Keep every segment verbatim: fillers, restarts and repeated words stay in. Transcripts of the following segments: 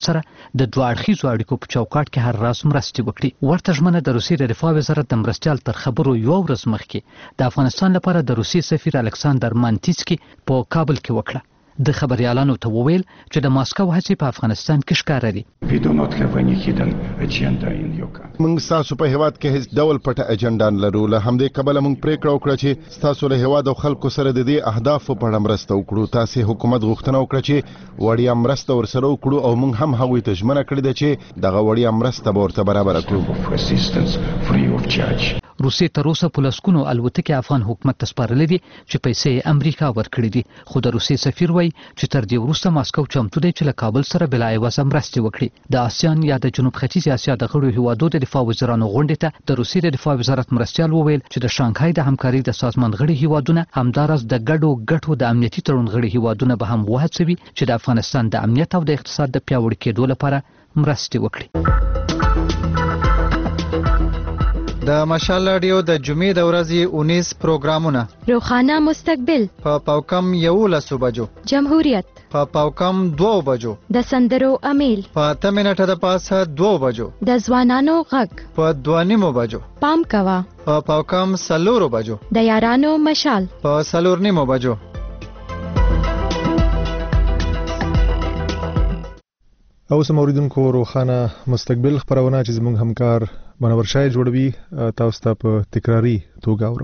سره د دوه اړخیزو اړیکو په چوکاټ کې هر راز مرستې وکړي. ورته ژمنه د روسیې د دفاع وزارت د مرستیال تر خبرو یو ورځ مخکې د افغانستان لپاره د روسیې سفیر الکساندر مانتیسکي په کابل کې وکړه. د خبريالانو ته وویل چې د ماسکو هڅې په افغانستان کې ښکاره دي. موږ ستاسو په هیواد کې هیڅ ډول پټه اجنډا نه لرو. له همدې کبله موږ پریکړه وکړه چې ستاسو له هیواد او خلکو سره د دې اهدافو په اړه مرسته وکړو. تاسې حکومت غوښتنه وکړه چې وړیا مرسته ورسره وکړو او موږ هم هغوی ته ژمنه کړې ده چې دغه وړیا مرسته به ورته برابره کړو. روسیې تر اوسه په لسګونو الوتکې افغان حکومت ته سپارلې دي چې پیسې یې امریکا ورکړي دي. خو د روسیې سفیر وایي چې تر دې وروسته ماسکو چمتو دی چې له کابل سره بلا عوضه مرستې وکړي. د آسیان یا د جنوب ختیځې اسیا د غړو هیوادو د دفاع وزیرانو غونډې ته د روسیې د دفاع وزارت مرستیال وویل چې د شانګهای د همکارۍ د سازمان غړي هیوادونه همداراز د ګډو ګټو د امنیتي تړون غړي هیوادونه به هم وهڅوي چې د افغانستان د امنیت او د اقتصاد د پیاوړي کېدو لپاره مرستې وکړي. د مشال رادیو د جمعې د ورځې اونیس پروګرامونه: روخانه مستقبل په پاوکم یولسو بجو، جمهوریت په پاوکم دوو بجو، د سندرو امیل په اته منټه د پاسه دوو بجو، د ځوانانو غږ په دوه نیمو بجو، پام کوه په پاوکم څلورو بجو، د یارانو مشال په څلور نیمو بجو. او سم اوریدونکو روخانه مستقبل خبرونه چې زموږ همکار منور شای جوړوي تاسو ته په تکراری توګه اورو.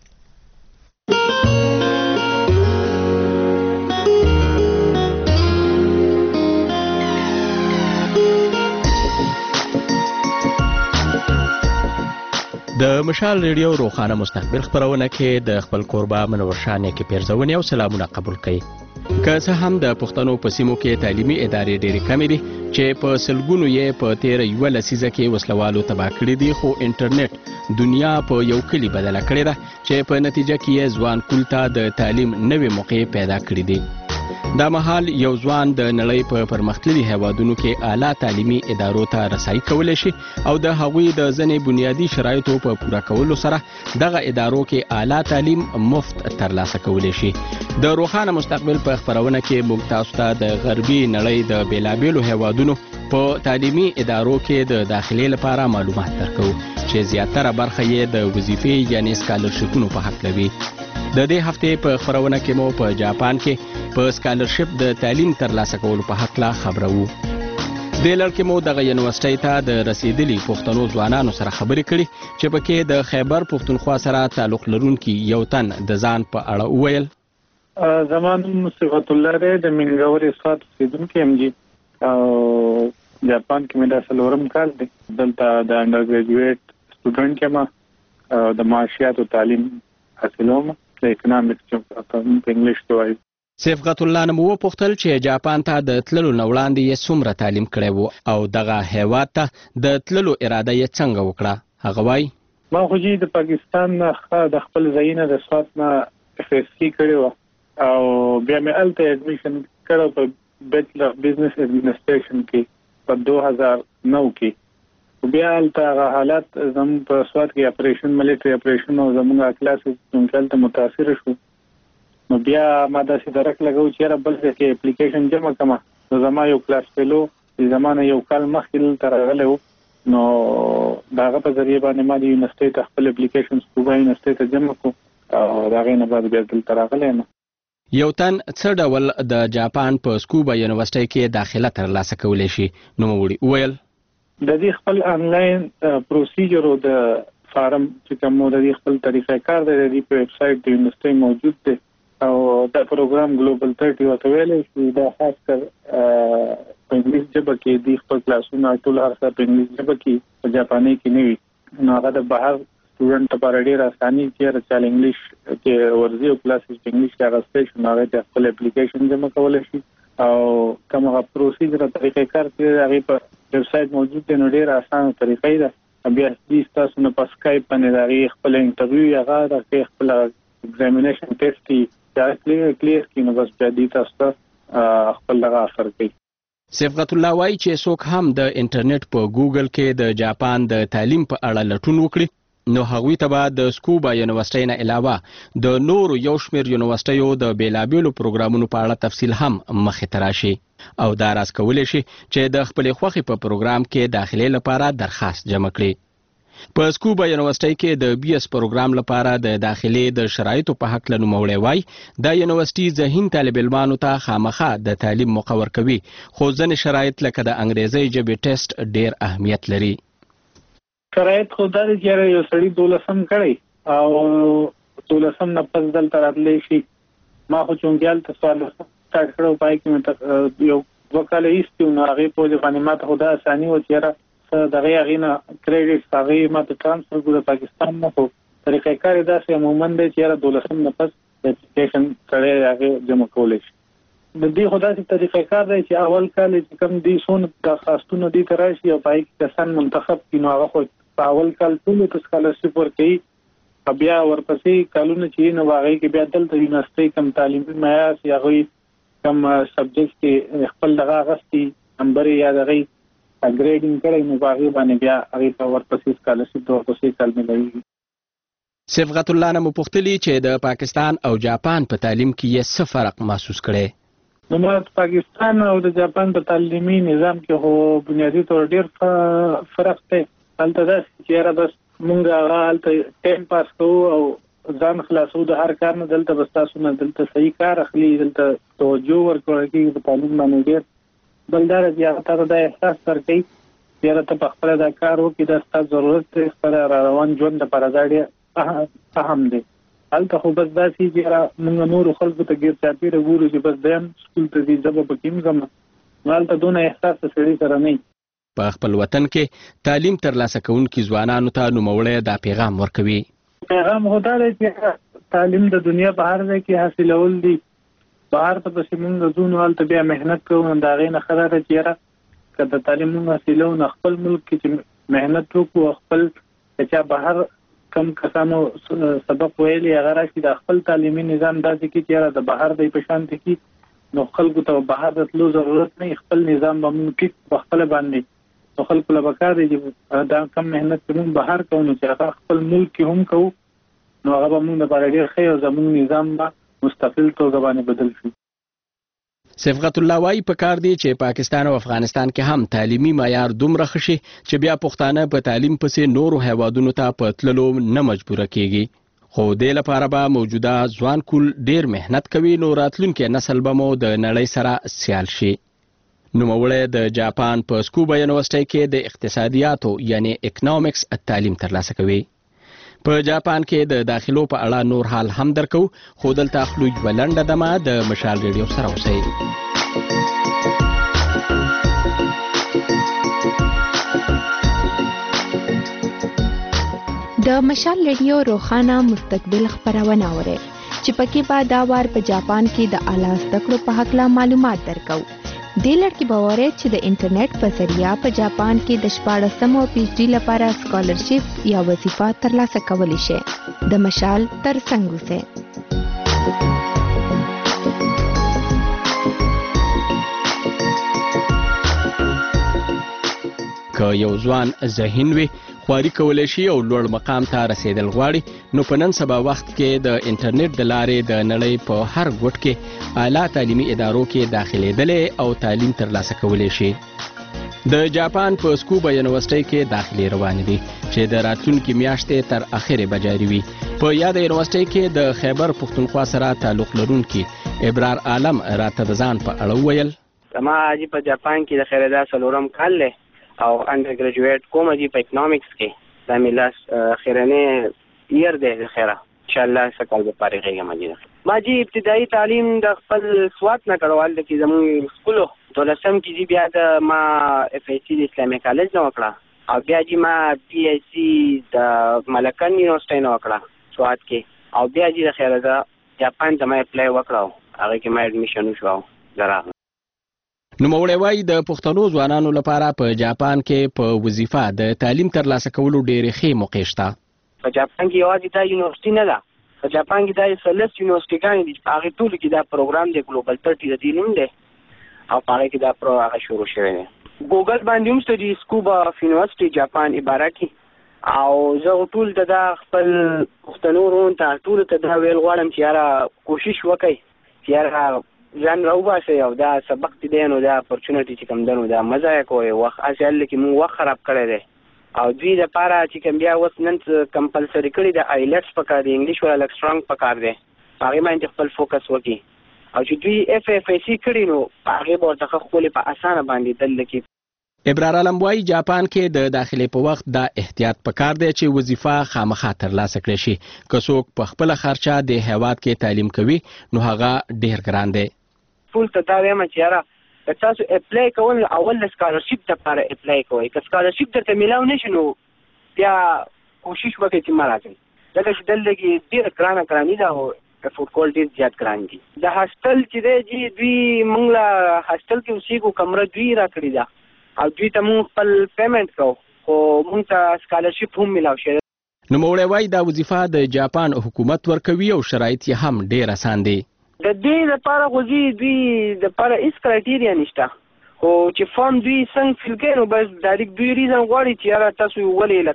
د مشال ریډیو روخانه مستقبل خبرونه کې د خپل قربا منور شانه کې پیرزونی او سلامونه قبول کړي. که څه هم د پښتنو په سیمو کې تعلیمي ادارې ډېرې کمې دي چې په سلګونو یې په تیر یو لسیزه کې وسلوالو تباه کړي دي، خو انټرنیټ دنیا په یو کلی بدله کړې ده چې په نتیجه کې یې ځوان کول ته د تعلیم نوې موقع پیدا کړې دي. دا مهال یو ځوان د نړۍ په پرمختللي هیوادونو کې اعلی تعلیمي ادارو ته رسایي کولی شي او د هغوی د ځینې بنیادي شرایطو په پوره کولو سره دغه ادارو کې اعلی تعلیم مفت ترلاسه کولی شي. د روخانه مستقبل په خبرونه کې موږ تاسو ته د غربي نړۍ د بیلابیلو هیوادونو په تعلیمي ادارو کې د داخلي لپاره معلومات درکو چې زیاتره برخه یې د وظیفې یعنی سکالرشپونو په حق لوي. د دې هفته په خبرونه کې مو په جاپان کې په سکالرشپ د تعلیم ترلاسه کولو په حق لا خبرو. د لړکې مو دغه یونیورسيټي ته د رسیدلي پښتنو ځوانانو سره خبرې کړي چې پکې د خیبر پښتونخوا سره تعلق لرونکي یو تن د ځان په اړه وویل. زمان صفات الله دی د منګوري صفات سیدونکو ام جی او جاپان کې مې د سلورم کال دی. دلته د انډر ګریجویټ سټوډنټ کې ما د معاشيات او تعلیم حاصلوم د اکونومکس په انګلیش کې وایي. صفات الله نمو پوښتل چې جاپان ته د تللو نه وړاندې یې څومره تعلیم کړی وو او دغه هیواد ته د تللو اراده یې څنګه وکړه. هغه وایي ما خو چې د پاکستان نه د خپل ځای نه د سوات نه اف اس سی کړی و او بیا مې الته اډمیشن کړو په بیچلر اف بزنس ایڈمنسټریشن کې په دوه هزار نو کې. بیا الته حالات زموږ په سوات کې اپریشن ملټری اپریشن او زموږ کلاسز څنګه متاثر شو. نو بیا ما داسې درک لګو چې را بل ځای کې اپلیکیشن جمع کما. نو زما یو کلاس فیلو د زمانه یو کال مخکې تر راغلی وو، نو داغه په ذریعہ باندې ما د یونیورسيټي ته خپل اپلیکیشن سکوبا یونیورسيټي ته جمع کو او دا غي نه بعد بیا دلته راغلی. نو یو تن څه ډول د جاپان په سکوبا یونیورسيټي کې داخله ترلاسه کولی شي؟ نو وړي ویل د دې خپل انلاین پروسیجر او د فارم چې کوم د دې خپل طریقې کار دی د دې په ویب سټ د یونیورسيټي موجود دی او دا پروګرام ګلوبل ثلاثين وته ویلې چې دا خاص کر په انګلیسي ژبه کې د خپل کلاسونو ټول هرڅه په انګلیسي ژبه کې په جاپاني کې نه وي. نو هغه د بهر سټوډنټ لپاره ډېر اساني چې رچال انګلیش کې ورزي او کلاس په انګلیش کې راځي چې هغه د خپل اپلیکیشن جمع کولای شي او کومه پروسیجر طریقې کار چې هغه په ویب سټ موجود دی. نو ډېر اسانه طریقې ده. بیا دې تاسو نه په سکایپ باندې هغه خپل انټرویو هغه د خپل ایگزامینیشن ټیسټ دا کلیر کلیر کینو بس بیا دې تاسو خپل لغه اثر کوي. صفات الله وایي چې څوک هم د انټرنیټ په ګوګل کې د جاپان د تعلیم په اړه لټون وکړي نو هغوی ته به د سکوبا یونیورسيټۍ نه علاوه د نورو یو شمېر یونیورسيټیو د بیلابیلو پروګرامونو په اړه تفصیل هم مخې ته راشي او دا راز کولی شي چې د خپلې خوښې په پروګرام کې داخلي لپاره درخواست جمع کړي. په سکوبا یونیورسيټۍ کې د بي اس پروګرام لپاره د داخلي د شرایطو په حق له نوموړی وایي دا یونیورسيټي ذهین طالب علمانو ته خامخا د تعلیم موقع ورکوي خو ځینې شرایط لکه د انګریزي ژبې ټیسټ ډیر اهمیت لري. شرایط خو دا دي چې یو سړی دولسم کړی او دولسم نه پس دلته راتلی شي. ما خو چونګیال ته سوال سټارټ کړو پای کې مې یو وکاله ایستو نو هغې په باندې ما ته خو دا اساني و چې یاره دغه هغې نه کریډټ هغې ما ته ټرانسفر کړو د پاکستان نه خو طریقې کار یې داسې عموما دی چې یاره دولسم نه پس د اپلیکیشن سړی هغې جمع کولی شي. د دې خو داسې طریقې کار دی چې اول کال چې کوم دي څونه درخواستونه دې ته راشي او په هغې کې کسان منتخب کړي نو هغه خو په اول کال ټولو ته سکالرشپ ورکوي او بیا ورپسې کالونه چې نو هغې کې بیا دلته یونیورسټۍ کم تعلیمي معیار چې هغوی کم سبجیکټ کې خپل دغه اخیستي نمبر یې یا د هغې ګریډینګ کړی نو په هغې باندې بیا هغې ته ورپسې سکالرشپ د ورپسې کال ملوي. صبغت الله نه مو پوښتلي چې د پاکستان او جاپان په تعلیم کې یې څه فرق محسوس کړی؟ نو ما پاکستان او د جاپان په تعلیمي نظام کې خو بنیادي طور ډېر فرق دی. هلته داسې چې یاره بس مونږ هغه هلته ټایم پاس کوو او ځان خلاصو د هر کار نه. دلته بس تاسو نه دلته صحیح کار اخلي دلته توجه ورکول کېږي په تعلیم باندې ډېر. بل دا چې هغه تا ته دا احساس ورکوي چې یاره ته په خپله دا کار وکړي دا ستا ضرورت دی خپله را روان ژوند دپاره دا ډېر اهم دی. هلته خو بس داسې چې یاره مونږ نورو خلکو ته ګیر چاپېره ګورو چې بس دویم سکول ته ځي زه به پکې هم ځم نو هلته دونه احساس د سړي سره نه وي. په خپل وطن کې تعلیم ترلاسه کوونکي ځوانانو ته نوموړی دا پیغام ورکوي. پیغام خو دا دی چې تعلیم د دنیا په هر ځای کې حاصلول دي. بهر ته پسې مونږ ځو نو هلته بیا محنت کوو نو د هغې نه ښه دا ده چې یاره که د تعلیم مونږ حاصلو نو خپل ملک کې چې محنت وکړو خپل که چا بهر کم کسانو سبق ویلي هغه راشي د خپل تعلیمي نظام داسې کړي چې یاره د بهر دی په شانتې کړي نو خلکو ته بهر د تلو ضرورت نه خپل نظام به مونږ ټیک په خپله باندې نو خلکو له پکار دی چې دا کم محنت چې مونږ بهر کوو نو چې هغه خپل ملک کې هم کوو نو هغه به مونږ دپاره ډېر ښه او زمونږ نظام به مستقل توګه باندې بدل شي. صبغت الله وایي پکار دی چې پاکستان او افغانستان کې هم تعلیمي معیار دومره ښه شي چې بیا پښتانه په تعلیم پسې نورو هیوادونو ته په تللو نه مجبوره کیږي. خو دې لپاره به موجوده ځوان کول ډېر محنت کوي نو راتلونکی نسل به مو د نړۍ سره سیال شي. نوموړی د جاپان په سکوبا یونیورسيټۍ کې د اقتصادیاتو یعنی اکنامکس تعلیم ترلاسه کوي. په جاپان کې د داخلو په اړه نور حال هم درکو خو دلته خلوج بلنډه دمه د مشال ریډیو سره اوسئ. د مشال ریډیو روخانه مستقبل خبرونه اورئ چې پکې به دا وار په جاپان کې د اعلی زده کړو په هکله معلومات درکو. دې لړ کې به وورئ چې د انټرنیټ په ذریعه په جاپان کې د شپاړسم او پی ایچ ډي لپاره سکالرشپ یا وظیفه ترلاسه کولی شئ. د مشال تر څنګ اوسئ. که یو ځوان ذهین وي خواري کولی شي او لوړ مقام ته رسیدل غواړي نو په نن سبا وخت کې د انټرنیټ د لارې د نړۍ په هر ګوټ کې اعلی تعلیمي ادارو کې داخلېدلی او تعلیم ترلاسه کولی شي. د جاپان په سکوبا یونیورسيټۍ کې داخلي روانې دي چې د راتلونکي میاشتې تر اخرې به جاري وي. په یاده یونیورسيټۍ کې د خیبر پښتونخوا سره تعلق لرونکي ابرار عالم راته د ځان په اړه وویل. زما حاجي په جاپان کې د خیر دا څلورم کال دی او انډر ګریجویټ کوم دي په اکنامکس کې دا مې لاس خیرنې ایر دی د خیره انشاءالله څه کال به فارغېږم حاجي. ما جي ابتدایي تعلیم د خپل سوات نه کړو هلته کې زمونږ سکولو دولسم کې جي بیا د ما اف ای سی د اسلامي کالج نه وکړه او بیا جي ما پی ای سی د ملکن یونیورسټۍ نه وکړه سوات کې او بیا جي د خیره دا جاپان ته ما اپلای وکړو هغې کې ما اډمیشن وشو زه راغلم. نوموړی وایي د پښتنو ځوانانو لپاره په جاپان کې په وظیفه د تعلیم ترلاسه کولو ډېرې ښې موقع شته. په جاپان کې یوازې دا یونیورسټي نه ده په جاپان کې دا څلس یونیورسټیګانې دي په هغې ټولو کې دا پروګرام دی ګلوبل ترټي د دې نوم دی او په هغې کې دا پرو هغه شروع شوی دی. ګوګل باندې هم شته دي سکوبا اف یونیورسټي جاپان عباره کې او زه ټول ته دا خپل پښتنو ورونو ته ټولو ته دا ویل غواړم چې یاره کوشش وکئ چې یاره ځان راوباسئ او دا سبق چې دی نو دا اپورچونټي چې کوم دی نو دا مه ضایع کوئ وخت هسې هلته کې مونږ وخت خراب کړی دی او دوی دپاره چې کوم بیا اوس نن کمپلسري کړي د آیلټس پکار دی انګلیش والا لږ سټرانګ پکار دی په هغې باندې خپل فوکس وکړي او چې دوی اف اف ای سی کړي نو په هغې به ورڅخه ښکلې په اسانه باندې دلته کې ابرار عالم وایي جاپان کې د داخلي په وخت دا احتیاط پکار دی چې وظیفه خامخا ترلاسه کړی شي که څوک په خپله خرچه د هیواد کې تعلیم کوي نو هغه ډېر ګران دی ټول ته دا وایم چې یاره که تاسو اپلای کول اول د سکالرشپ دپاره اپلای کوئ که سکالرشپ درته میلاو نه شي نو بیا کوشش وکړئ چې مه راځئ ځکه چې دلته کې ډېره ګرانه ګراني ده او افورډ کول ډېر زیات ګران دي د هاسټل چې دی جي دوی موږ له هاسټل کې اوسېږو کمره دوی را کړې ده او دوی ته مونږ خپل پیمنټ کوو خو مونږ ته سکالرشپ هم میلاو شوی نوموړی وایي دا وظیفه د جاپان حکومت ورکوي او شرایط یې هم ډېر اسان دی د دې لپاره خو زی دوی دپاره هېڅ کرایټیریا نشته خو چې فارم دوی څنګه فیل کوي نو بس ډایرکټ دوی ریزن غواړي چې یاره تاسو ولې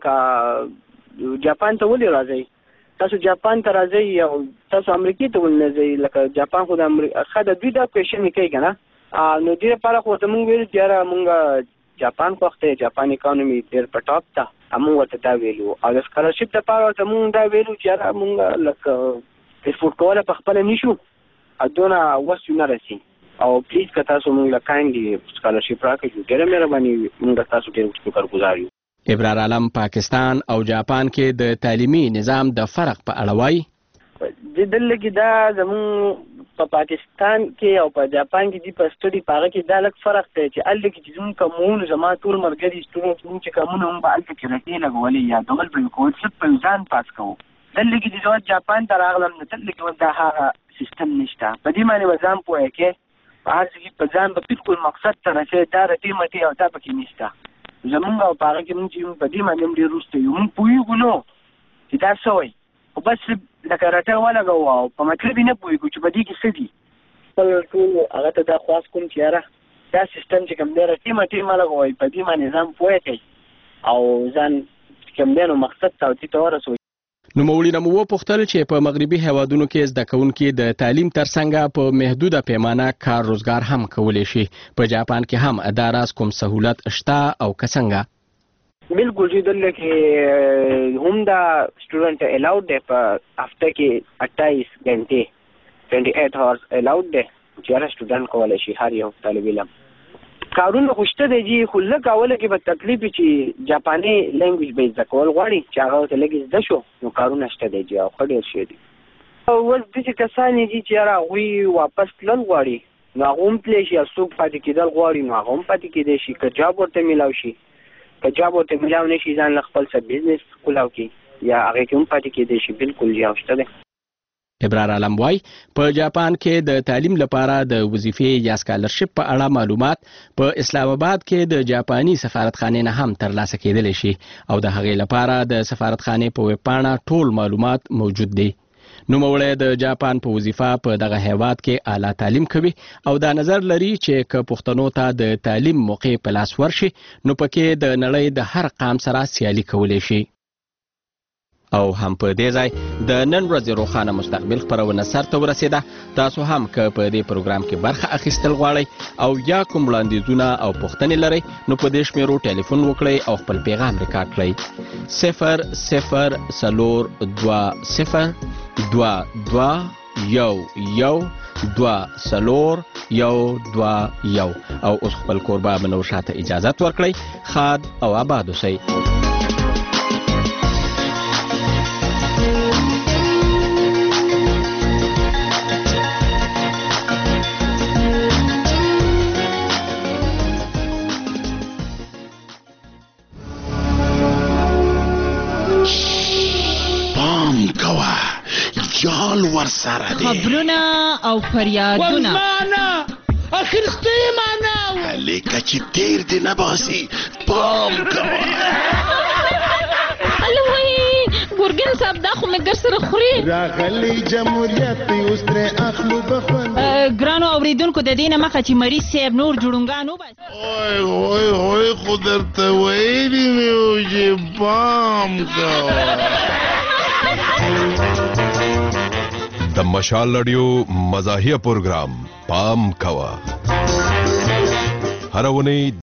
لکه جاپان ته ولې راځئ تاسو جاپان ته راځئ او تاسو امریکې ته ولې نه ځئ لکه جاپان خو د امریکا ښه د دوی دا کوېشن یې کوي که نه نو دې لپاره خو ورته مونږ ویلو چې یاره مونږ جاپان خوښ دی جاپان اکانومي ډېر په ټاپ ده مونږ ورته دا ویلو او د سکالرشپ دپاره ورته مونږ دا ویلو چې یاره مونږ لکه افورډ کولی په خپله نیشو او دونه وس نه رسي او پلیز که تاسو مونږ له کاینډلي سکالرشپ راکړئ ډېره مهرباني مونږ تاسو ډېر شکرګزار یو ابرار عالم پاکستان او جاپان کې د تعلیمي نظام د فرق په اړه وایي دلته کې دا زمونږ په پاکستان کې او په جاپان کې دي په سټډي په هغه کې دا لږ فرق دی چې هلته کې چې زموږ کومونه زما ټول ملګري سټوډنټ زموږ چې کومونه هم به هلته کې رټې لګولې یادول به یې کول صرف په یو ځان پاس کوو دلته کې چې زه جاپان ته راغلم نو دلته کې دا هغه سیستم نشته په دې باندې به ځان پوهه کې په هر څه کې په ځان به بالکل مقصد ته رسې دا رټې مټې او دا پکې نشته زمونږ او په هغه کې مونږ چې په دې باندې هم ډېر وروسته یو مونږ پوهېږو نو چې دا څه وایي خو بس لکه رټه ولګوو او په مطلب یې نه پوهېږو چې په دې کې څه دي خپل ټول هغه ته دا خواست کوم چې یاره دا سیستم چې کوم دی رټې مټې مه لګوئ په دې باندې ځان پوه کړئ او ځان چې کوم دی نو مقصد ته او دې ته ورسوئ نوموړي نه مو وپوښتل چې په مغربي هیوادونو کې زده کوونکي د تعلیم ترڅنګ په محدوده پیمانه کار روزګار هم کولی شي په جاپان کې هم دا راز کوم سهولت شته او که څنګه بالکل چې دلته کې هم دا سټوډنټ الاؤډ دی په هفته کې اټایس غنټې ټوینټي ایټ هاورز الاؤډ دی چې هر سټوډنټ کولی شي هر یو طالب علم کارونه خو شته دی جي خو لږ اوله کې به تکلیف وي چې جاپاني لینګویج به یې زده کول غواړي چې هغه ورته لږ زده شو نو کارونه شته دی جي او ښه ډېر شوي دي اوس داسې کسان یې دي چې یاره هغوی واپس تلل غواړي نو هغه هم تللی شي او څوک پاتې کېدل غواړي نو هغه هم پاتې کېدی شي که جاب ورته میلاو شي که جاب ورته میلاو نه شي ځان له خپل څه بزنس کولاو کړي یا هغې کې هم پاتې کېدی شي بالکل جي او شته دی ابرار عالم وای په جاپان کې د تعلیم لپاره د وظیفې یا سکالرشپ په اړه معلومات په اسلام آباد کې د جاپاني سفارتخانې نه هم ترلاسه کېدلی شي او د هغې لپاره د سفارتخانې په ویب پاڼه ټول معلومات موجود دي نوموړی د جاپان په وظیفه په دغه هیواد کې اعلی تعلیم کوي او دا نظر لري چې که پښتنو ته د تعلیم موقع په لاس ورشي نو پکې د نړۍ د هر قام سره سیالي کولی شي او هم په دې ځای د نن ورځې روښانه مستقبل خپرونه سر ته ورسېده تاسو هم که په دې پروګرام کې برخه اخیستل غواړئ او یا کوم وړاندیزونه او پوښتنې لرئ نو په دې شمیرو ټلیفون وکړئ او خپل پیغام ریکارډ کړئ صفر صفر څلور دوه صفر دوه دوه یو یو دوه څلور یو دوه یو او اوس خپل کوربه منور شاه ته اجازت ورکړئ ښاد او آباد اوسئ جال ورسره دی خبرونه او فریادونه ولمانه اخرستی مانه لیکه چې تیر دی نه باسي پام کوه الوی ګورګین صاحب دا خو مې ګر سره خوري راغلی جمهوریت اوس ترې اخلو بخوند ګرانو اوریدونکو د دې نه مخه چې مریض صاحب نور جوړونګان وباسي اوی اوی اوی خو درته ویلي مې وو چې پام کوه د مشال رادیو مزاحیه پروګرام پام کوه هر اونۍ